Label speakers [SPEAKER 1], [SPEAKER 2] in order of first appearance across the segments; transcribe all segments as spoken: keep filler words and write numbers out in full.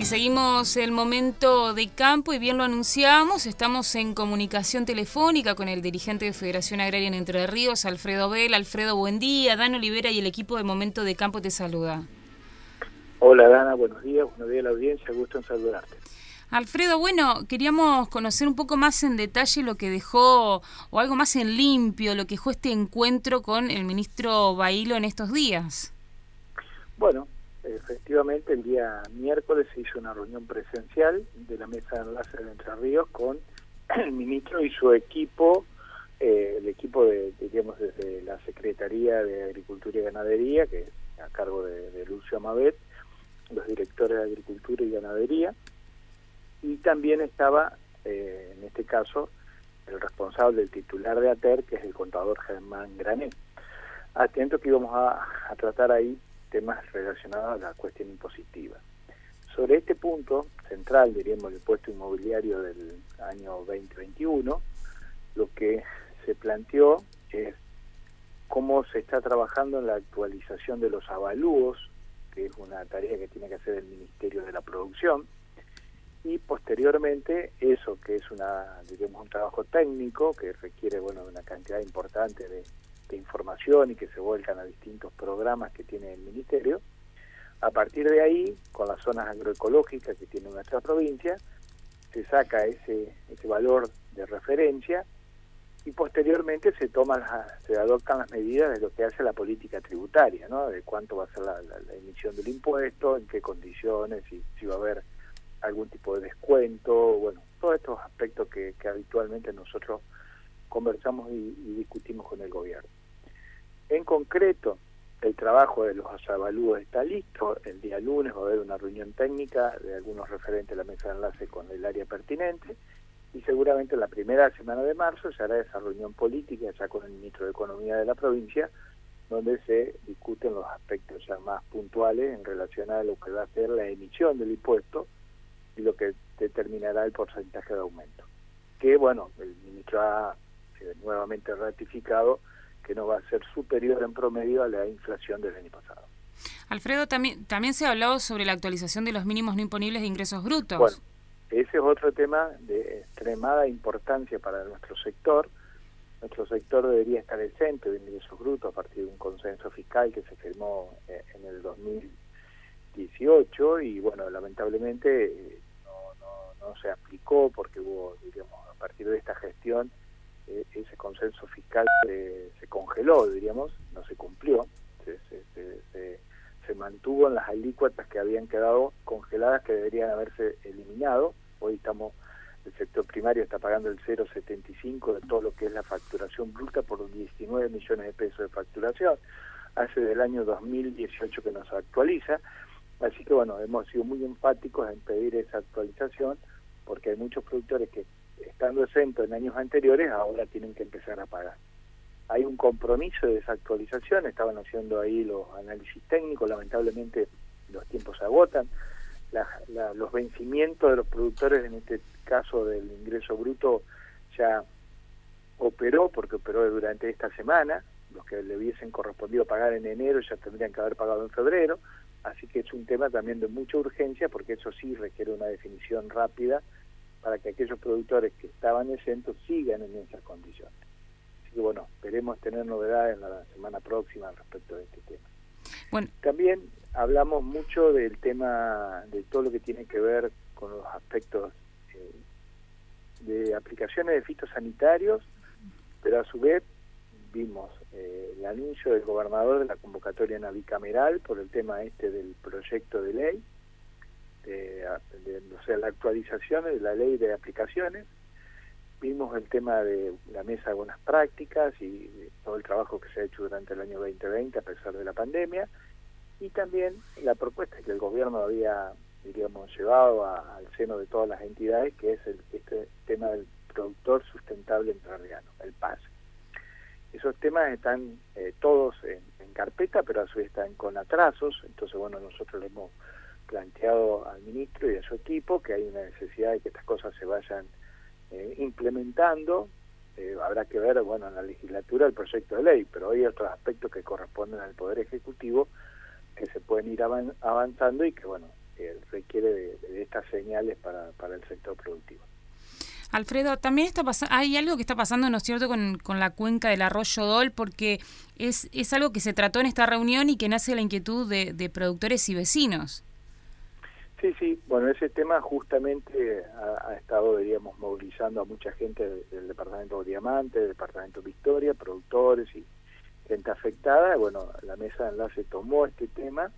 [SPEAKER 1] seguimos el momento de campo y bien lo anunciamos, estamos en comunicación telefónica con el dirigente de Federación Agraria en Entre Ríos, Alfredo Bell. Alfredo, buen día. Dan Olivera y el equipo de Momento de Campo te saluda.
[SPEAKER 2] Hola Dana, buenos días, buenos días a la audiencia, gusto en saludarte.
[SPEAKER 1] Alfredo, bueno, queríamos conocer un poco más en detalle lo que dejó, o algo más en limpio, lo que dejó este encuentro con el ministro Bailo en estos días.
[SPEAKER 2] Bueno, efectivamente el día miércoles se hizo una reunión presencial de la mesa de enlace de Entre Ríos con el ministro y su equipo, eh, el equipo de, diríamos, desde la Secretaría de Agricultura y Ganadería, que es a cargo de, de Lucio Amabet, los directores de Agricultura y Ganadería, y también estaba, eh, en este caso, el responsable, el titular de A T E R, que es el contador Germán Grané. Atento que íbamos a, a tratar ahí temas relacionados a la cuestión impositiva. Sobre este punto central, diríamos, el impuesto inmobiliario del año veinte veintiuno, lo que se planteó es cómo se está trabajando en la actualización de los avalúos, que es una tarea que tiene que hacer el Ministerio de la Producción, y posteriormente eso, que es una, diríamos, un trabajo técnico que requiere, bueno, una cantidad importante de, de información y que se vuelcan a distintos programas que tiene el Ministerio. A partir de ahí, con las zonas agroecológicas que tiene nuestra provincia, se saca ese, ese valor de referencia y posteriormente se toman las, se adoptan las medidas de lo que hace la política tributaria, ¿no? De cuánto va a ser la, la, la emisión del impuesto, en qué condiciones, si, si va a haber algún tipo de descuento, bueno, todos estos aspectos que, que habitualmente nosotros conversamos y, y discutimos con el gobierno. En concreto, el trabajo de los avalúos está listo. El día lunes va a haber una reunión técnica de algunos referentes de la mesa de enlace con el área pertinente y seguramente la primera semana de marzo se hará esa reunión política ya con el ministro de Economía de la provincia, donde se discuten los aspectos ya más puntuales en relación a lo que va a ser la emisión del impuesto y lo que determinará el porcentaje de aumento. Que, bueno, el ministro ha eh, nuevamente ratificado que no va a ser superior en promedio a la inflación del año pasado.
[SPEAKER 1] Alfredo, también también se ha hablado sobre la actualización de los mínimos no imponibles de ingresos brutos.
[SPEAKER 2] Bueno, ese es otro tema de extremada importancia para nuestro sector. Nuestro sector debería estar exento de ingresos brutos a partir de un consenso fiscal que se firmó eh, en el dos mil dieciocho y, bueno, lamentablemente eh, no, no, no se aplicó porque hubo, digamos, a partir de esta gestión, eh, ese consenso fiscal eh, se congeló, diríamos, no se cumplió, se, se, se, se, se mantuvo en las alícuotas que habían quedado congeladas que deberían haberse eliminado. Hoy estamos, el sector primario está pagando el cero coma setenta y cinco de todo lo que es la facturación bruta por diecinueve millones de pesos de facturación. Hace del año dos mil dieciocho que nos actualiza. Así que, bueno, hemos sido muy enfáticos en pedir esa actualización porque hay muchos productores que, estando exentos en años anteriores, ahora tienen que empezar a pagar. Hay un compromiso de esa actualización, estaban haciendo ahí los análisis técnicos, lamentablemente los tiempos se agotan, la, la, los vencimientos de los productores, en este caso del ingreso bruto, ya operó, porque operó durante esta semana, los que le hubiesen correspondido pagar en enero ya tendrían que haber pagado en febrero. Así que es un tema también de mucha urgencia porque eso sí requiere una definición rápida para que aquellos productores que estaban exentos sigan en esas condiciones. Así que, bueno, esperemos tener novedades en la semana próxima respecto de este tema.
[SPEAKER 1] Bueno.
[SPEAKER 2] También hablamos mucho del tema de todo lo que tiene que ver con los aspectos eh, de aplicaciones de fitosanitarios, pero a su vez vimos eh, el anuncio del gobernador de la convocatoria bicameral por el tema este del proyecto de ley, de, de, o sea, la actualización de la ley de aplicaciones. Vimos el tema de la mesa de buenas prácticas y todo el trabajo que se ha hecho durante el año veinte veinte a pesar de la pandemia, y también la propuesta que el gobierno había, diríamos, llevado a, al seno de todas las entidades, que es el, este tema del productor sustentable entrerriano, el P A S. Esos temas están eh, todos en, en carpeta, pero a su vez están con atrasos. Entonces, bueno, nosotros le hemos planteado al ministro y a su equipo que hay una necesidad de que estas cosas se vayan eh, implementando. Eh, habrá que ver, bueno, en la legislatura el proyecto de ley, pero hay otros aspectos que corresponden al Poder Ejecutivo que se pueden ir avan avanzando y que, bueno, eh, requieren requiere de, de estas señales para, para el sector productivo.
[SPEAKER 1] Alfredo, también está pasando, hay algo que está pasando, ¿no es cierto?, con, con la cuenca del arroyo Dol, porque es, es algo que se trató en esta reunión y que nace de la inquietud de, de productores y vecinos.
[SPEAKER 2] Sí, sí, bueno, ese tema justamente ha, ha estado, diríamos, movilizando a mucha gente del, del departamento de Diamante, del departamento de Victoria, productores y gente afectada. Bueno, la mesa de enlace tomó este tema,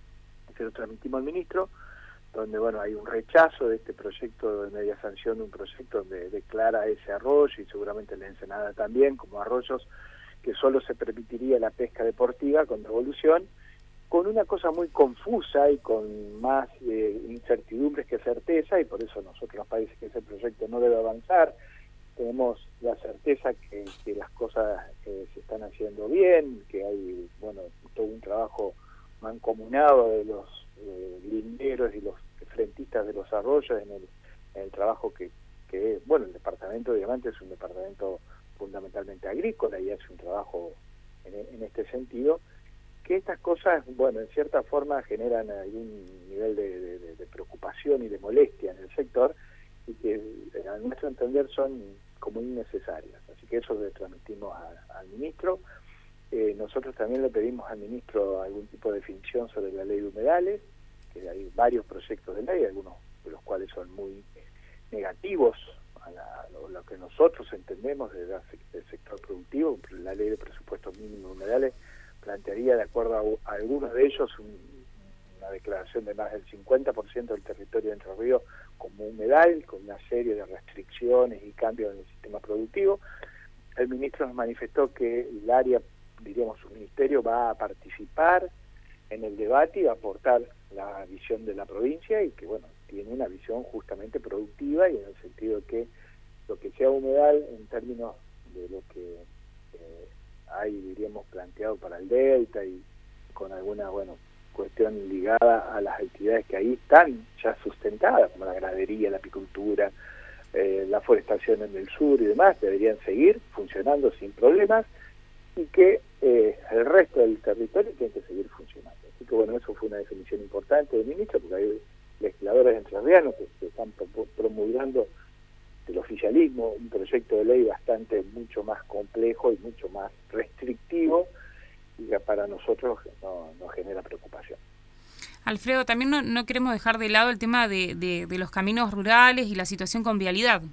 [SPEAKER 2] se lo transmitimos al ministro, donde bueno hay un rechazo de este proyecto de media sanción, de un proyecto donde declara ese arroyo y seguramente la Ensenada también, como arroyos que solo se permitiría la pesca deportiva con devolución, con una cosa muy confusa y con más eh, incertidumbres que certeza, y por eso nosotros nos parece que ese proyecto no debe avanzar. Tenemos la certeza que, que las cosas eh, se están haciendo bien, que hay bueno todo un trabajo mancomunado de los eh, linderos y los frentistas de los arroyos en el, en el trabajo que, que, bueno, el departamento de Diamante es un departamento fundamentalmente agrícola y hace un trabajo en, en este sentido, que estas cosas, bueno, en cierta forma generan algún nivel de, de, de preocupación y de molestia en el sector y que a nuestro entender son como innecesarias. Así que eso le transmitimos a, al ministro. Eh, nosotros también le pedimos al ministro algún tipo de definición sobre la ley de humedales, que hay varios proyectos de ley, algunos de los cuales son muy negativos a, la, a lo, lo que nosotros entendemos del sector productivo. La ley de presupuestos mínimos de humedales plantearía, de acuerdo a, a algunos de ellos, un, una declaración de más del cincuenta por ciento del territorio de Entre Ríos como humedal, con una serie de restricciones y cambios en el sistema productivo. El ministro nos manifestó que el área, diríamos, su ministerio va a participar en el debate y va a aportar la visión de la provincia y que, bueno, tiene una visión justamente productiva y en el sentido de que lo que sea humedal en términos de lo que eh, hay, diríamos, planteado para el delta y con alguna, bueno, cuestión ligada a las actividades que ahí están ya sustentadas, como la ganadería, la apicultura, eh, la forestación en el sur y demás, deberían seguir funcionando sin problemas y que eh, el resto del territorio tiene que seguir funcionando. Así que bueno, eso fue una definición importante del ministro, porque hay legisladores entrerrianos que, que están pro promulgando del oficialismo un proyecto de ley bastante mucho más complejo y mucho más restrictivo y que para nosotros no, no genera preocupación.
[SPEAKER 1] Alfredo, también no, no queremos dejar de lado el tema de, de, de los caminos rurales y la situación con vialidad.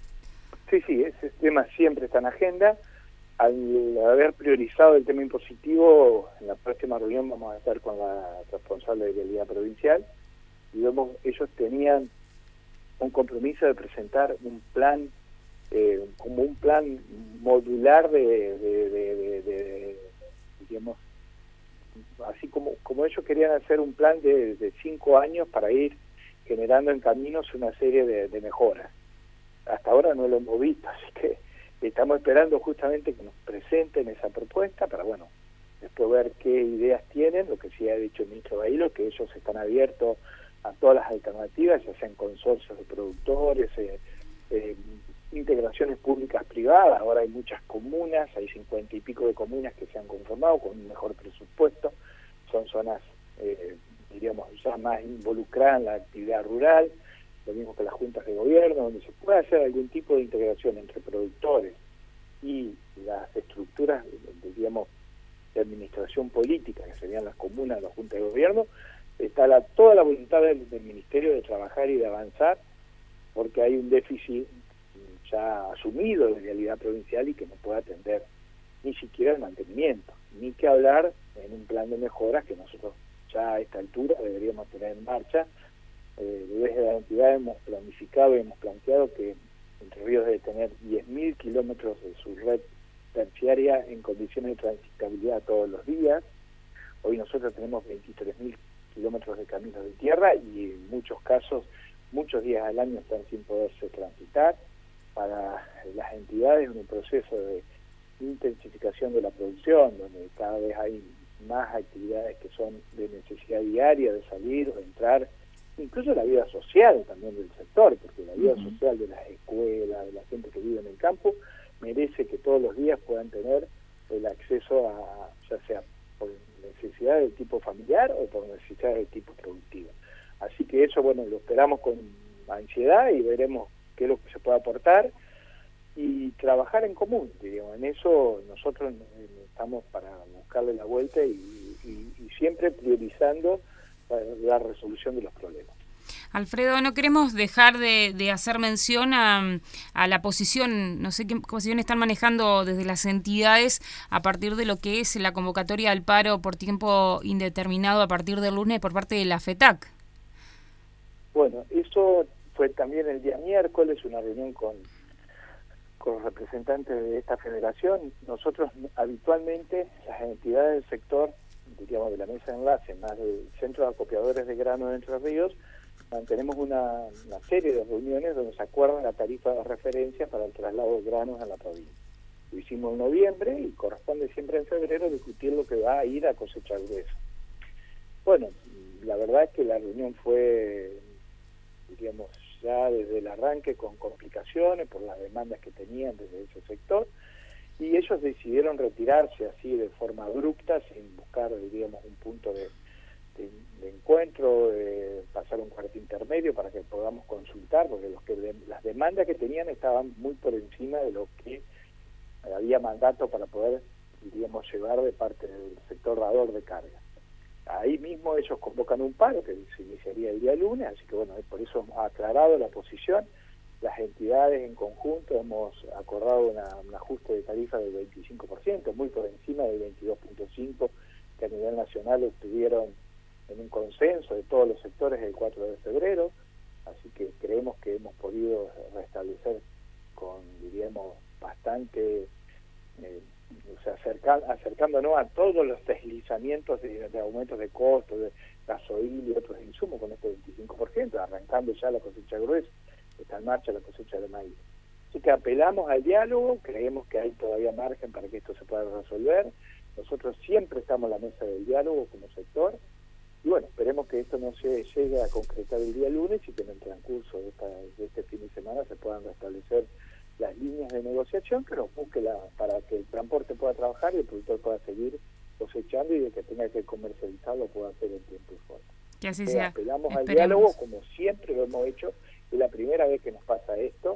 [SPEAKER 2] Sí, sí, ese tema siempre está en agenda. Al haber priorizado el tema impositivo, en la próxima reunión vamos a estar con la responsable de vialidad provincial y vemos, ellos tenían un compromiso de presentar un plan, eh, como un plan modular de, de, de, de, de digamos, así como, como ellos querían hacer un plan de, de cinco años para ir generando en caminos una serie de, de mejoras. Hasta ahora no lo hemos visto, así que estamos esperando justamente que nos presenten esa propuesta para, bueno, después ver qué ideas tienen. Lo que sí ha dicho el ministro Bailo, que ellos están abiertos a todas las alternativas, ya sean consorcios de productores, eh, eh, integraciones públicas privadas. Ahora hay muchas comunas, hay cincuenta y pico de comunas que se han conformado con un mejor presupuesto, son zonas, eh, diríamos, ya más involucradas en la actividad rural, lo mismo que las juntas de gobierno, donde se puede hacer algún tipo de integración entre productores y las estructuras, digamos, de administración política, que serían las comunas, las juntas de gobierno. Está la, toda la voluntad del, del Ministerio de trabajar y de avanzar, porque hay un déficit ya asumido de realidad provincial y que no puede atender ni siquiera el mantenimiento, ni que hablar en un plan de mejoras que nosotros ya a esta altura deberíamos tener en marcha. Eh, desde la entidad hemos planificado y hemos planteado que Entre Ríos debe tener diez mil kilómetros de su red terciaria en condiciones de transitabilidad todos los días. Hoy nosotros tenemos veintitrés mil kilómetros de caminos de tierra y en muchos casos, muchos días al año están sin poderse transitar. Para las entidades en un proceso de intensificación de la producción, donde cada vez hay más actividades que son de necesidad diaria, de salir o de entrar, incluso la vida social también del sector, porque la vida uh-huh. social de las escuelas, de la gente que vive en el campo, merece que todos los días puedan tener el acceso a, ya sea por necesidades de tipo familiar o por necesidades de tipo productivo. Así que que eso, bueno, lo esperamos con ansiedad y veremos qué es lo que se puede aportar y trabajar en común, digamos. En eso nosotros estamos para buscarle la vuelta y, y, y siempre priorizando la resolución de los problemas.
[SPEAKER 1] Alfredo, no queremos dejar de, de hacer mención a, a la posición, no sé qué posición están manejando desde las entidades a partir de lo que es la convocatoria al paro por tiempo indeterminado a partir del lunes por parte de la FETAC.
[SPEAKER 2] Bueno, eso fue también el día miércoles, una reunión con, con los representantes de esta federación. Nosotros habitualmente, las entidades del sector, diríamos de la mesa de enlace, más del Centro de Acopiadores de Grano de Entre Ríos, mantenemos una, una serie de reuniones donde se acuerda la tarifa de referencia para el traslado de granos a la provincia. Lo hicimos en noviembre y corresponde siempre en febrero discutir lo que va a ir a cosecha gruesa. Bueno, la verdad es que la reunión fue, diríamos, ya desde el arranque con complicaciones por las demandas que tenían desde ese sector, y ellos decidieron retirarse así de forma abrupta, sin buscar, diríamos, un punto de, de, de encuentro, de pasar un cuarto intermedio para que podamos consultar, porque los que de, las demandas que tenían estaban muy por encima de lo que había mandato para poder, diríamos, llevar de parte del sector dador de carga. Ahí mismo ellos convocan un paro que se iniciaría el día lunes, así que bueno, por eso hemos aclarado la posición. Las entidades en conjunto hemos acordado una, un ajuste de tarifa del veinticinco por ciento, muy por encima del veintidós punto cinco por ciento que a nivel nacional obtuvieron en un consenso de todos los sectores el cuatro de febrero, así que creemos que hemos podido restablecer con, diríamos, bastante, eh, o sea, acerca, acercándonos a todos los deslizamientos de, de aumentos de costos, de gasoil y otros insumos con este veinticinco por ciento, arrancando ya la cosecha gruesa. Está en marcha la cosecha de maíz. Así que apelamos al diálogo, creemos que hay todavía margen para que esto se pueda resolver. Nosotros siempre estamos en la mesa del diálogo como sector, y bueno, esperemos que esto no se llegue a concretar el día lunes y que en el transcurso de, esta, de este fin de semana se puedan restablecer las líneas de negociación que nos busque la, para que el transporte pueda trabajar y el productor pueda seguir cosechando y el que tenga que comercializarlo pueda hacer en tiempo y forma.
[SPEAKER 1] Que así sea.
[SPEAKER 2] Apelamos
[SPEAKER 1] Esperemos.
[SPEAKER 2] al diálogo como siempre lo hemos hecho. Es la primera vez que nos pasa esto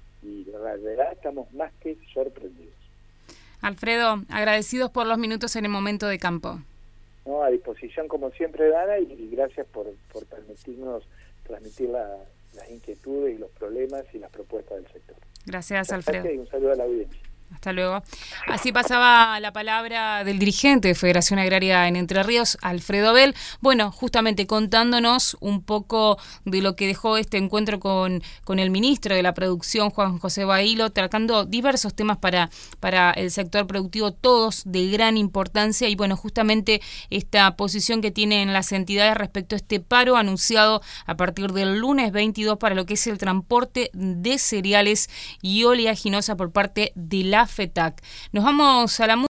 [SPEAKER 2] y la verdad estamos más que sorprendidos.
[SPEAKER 1] Alfredo, agradecidos por los minutos en el momento de campo.
[SPEAKER 2] No, a disposición como siempre, Dana, y, y gracias por, por permitirnos transmitir la, las inquietudes y los problemas y las propuestas del sector.
[SPEAKER 1] Gracias,
[SPEAKER 2] Gracias,
[SPEAKER 1] Alfredo.
[SPEAKER 2] y un saludo a la audiencia.
[SPEAKER 1] Hasta luego. Así pasaba la palabra del dirigente de Federación Agraria en Entre Ríos, Alfredo Abel. Bueno, justamente contándonos un poco de lo que dejó este encuentro con, con el ministro de la Producción, Juan José Bailo, tratando diversos temas para, para el sector productivo, todos de gran importancia. Y bueno, justamente esta posición que tienen las entidades respecto a este paro anunciado a partir del lunes veintidós para lo que es el transporte de cereales y oleaginosa por parte de la FETAC. Nos vamos a la